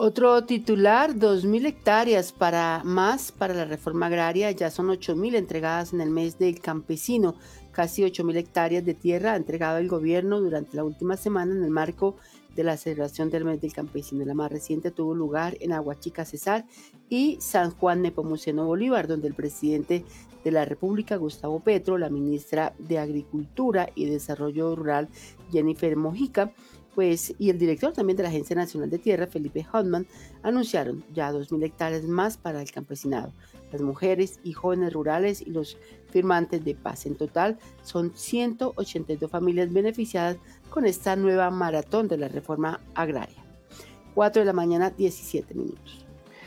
Otro titular, 2.000 hectáreas para la reforma agraria, ya son 8.000 entregadas en el mes del campesino. Casi 8.000 hectáreas de tierra ha entregado el gobierno durante la última semana en el marco de la celebración del mes del campesino. La más reciente tuvo lugar en Aguachica, Cesar y San Juan Nepomuceno Bolívar, donde el presidente de la República, Gustavo Petro, la ministra de Agricultura y Desarrollo Rural, Jennifer Mojica, y el director también de la Agencia Nacional de Tierra, Felipe Hoffman, anunciaron ya 2.000 hectáreas más para el campesinado, las mujeres y jóvenes rurales y los firmantes de paz. En total, son 182 familias beneficiadas con esta nueva maratón de la reforma agraria. 4 de la mañana, 17 minutos.